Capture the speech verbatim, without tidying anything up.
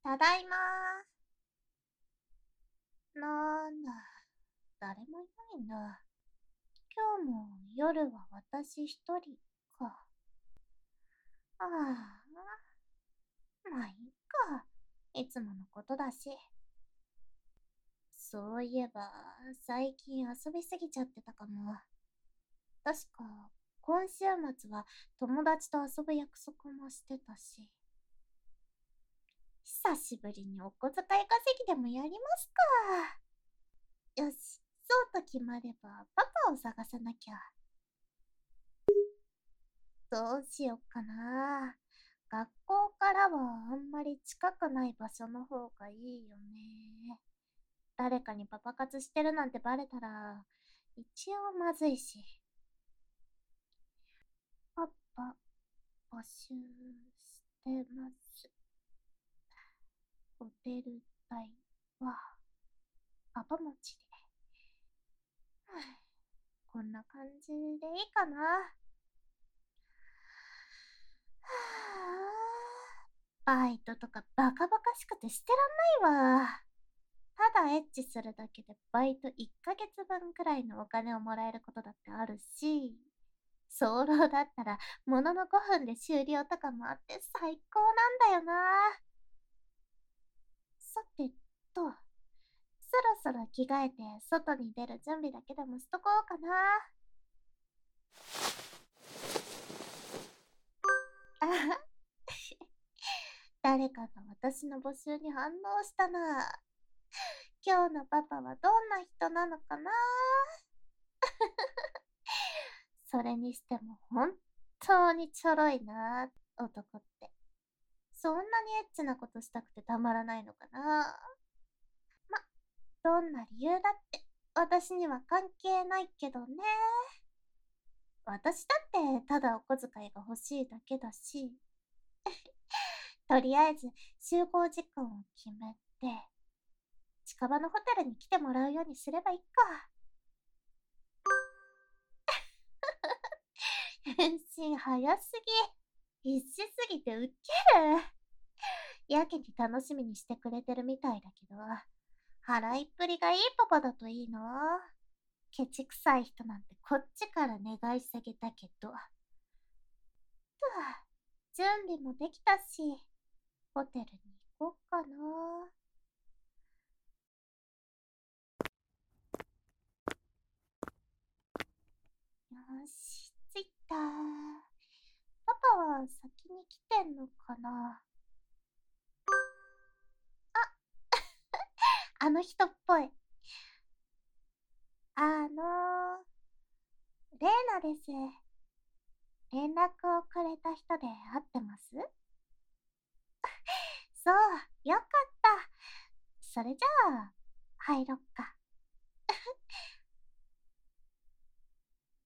ただいまー。なんだ、誰もいないんだ。今日も夜は私一人か。ああ、まあいいか。いつものことだし。そういえば、最近遊びすぎちゃってたかも。確か、今週末は友達と遊ぶ約束もしてたし。久しぶりにお小遣い稼ぎでもやりますか。よし、そうと決まればパパを探さなきゃ。どうしよっかな。学校からはあんまり近くない場所の方がいいよね。誰かにパパ活してるなんてバレたら、一応まずいし。パパ、募集してます。ホテル代は、パパ持ちで。こんな感じでいいかな。はあ、バイトとかバカバカしくてしてらんないわ。ただエッチするだけでバイトいっかげつぶんくらいのお金をもらえることだってあるし、早漏だったらもののごふんで終了とかもあって最高なんだよな。さてと、そろそろ着替えて外に出る準備だけでもしとこうかな。あは誰かが私の募集に反応したな。今日のパパはどんな人なのかな。それにしても本当にちょろいな、男って。そんなにエッチなことしたくてたまらないのかな。ま、どんな理由だって私には関係ないけどね。私だってただお小遣いが欲しいだけだし。とりあえず集合時間を決めて、近場のホテルに来てもらうようにすればいいか。返信早すぎ。必死すぎてウケる。やけに楽しみにしてくれてるみたいだけど、払いっぷりがいいパパだといいな。ケチくさい人なんてこっちから願い下げたけど。と、準備もできたし、ホテルに行こうかな。よし、着いた。パパは先に来てんのかな。あの人っぽい。あのー、レイナです。連絡をくれた人で会ってます？そう、よかった。それじゃあ、入ろっか。